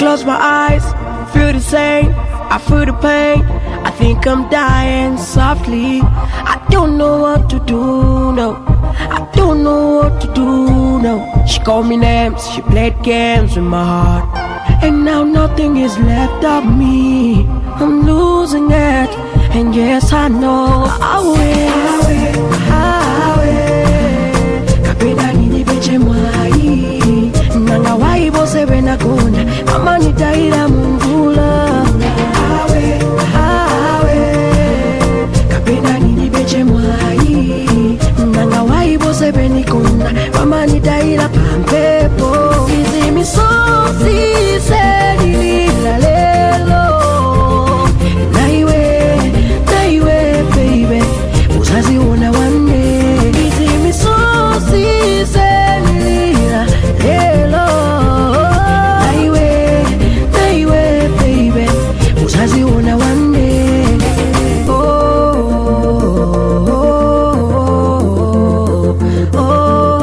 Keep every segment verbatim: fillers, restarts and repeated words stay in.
close my eyes, feel the same, I feel the pain. I think I'm dying softly. I don't know what to do, no. I don't know what to do, no. She called me names, she played games with my heart, and now nothing is left of me. I'm losing it, and yes I know I will, I will. Kapena nini peche mwai, nanga waibo sebe na konda, mama nitaira mungula. Awe, awe. Kapena nini peche mwai, nanga waibo sebe ni konda, mama nitaira pampepo. Izi misozi seni la lelo. Naiwe, naiwe baby, uzazi una one day. Izi misozi seni la lelo. Naiwe, naiwe baby, uzazi una one day. Oh, oh, oh,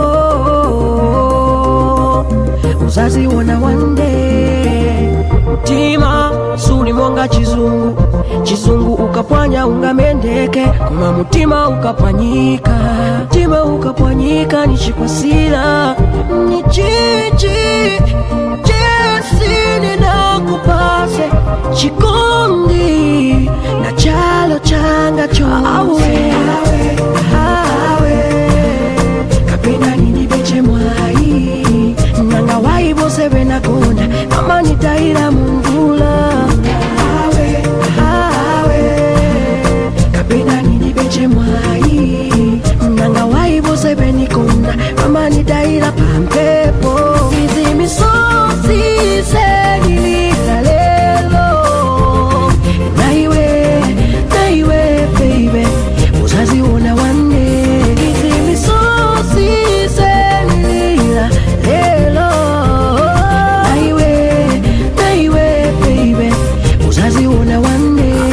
oh. Uzazi una one day. Mutima suli mwanga chizungu, chizungu ukapwanya ungamendeke, kuma mutima ukapwanyika, mutima ukapwanyika nichikwasila. Nichichi jesi ninakupase, chikondi na chalo changa chose. Awe, awe, kapena nini beche mwai, nanga waibo sebe na konda, mama nitaira mungula. Awe, awe, kapena nini beche mwai, nanga waibo sebe ni konda, mama nitaira pampepo. Izi misozi seni la lelo. Naiwe, naiwe baby, uzazi una one day. Izi misozi seni la lelo. Naiwe, naiwe baby, uzazi una one day.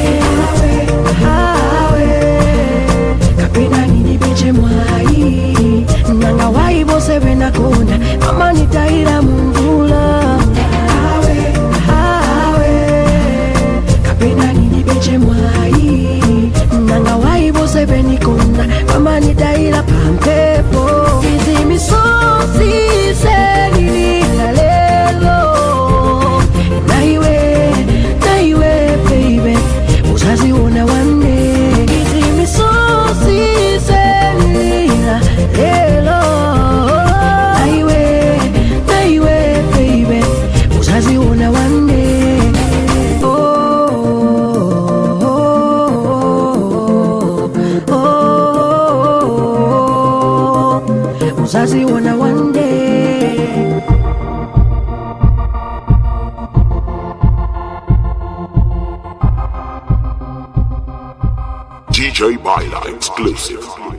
Awe, kapena nini beche mwai, nanga waibo sebe na konda, mama nitaira mungula. Awe, awe, kapena nini beche mwai, nanga waibo sebe ni konda, mama nitaira pampepo. Izi misozi seni la lelo. Naiwe, naiwe baby, uzazi una one day. Izi misozi seni la lelo. Naiwe, naiwe baby, uzazi una one day. Oh, oh, oh, oh. Uzazi una one day. D J Baila exclusive.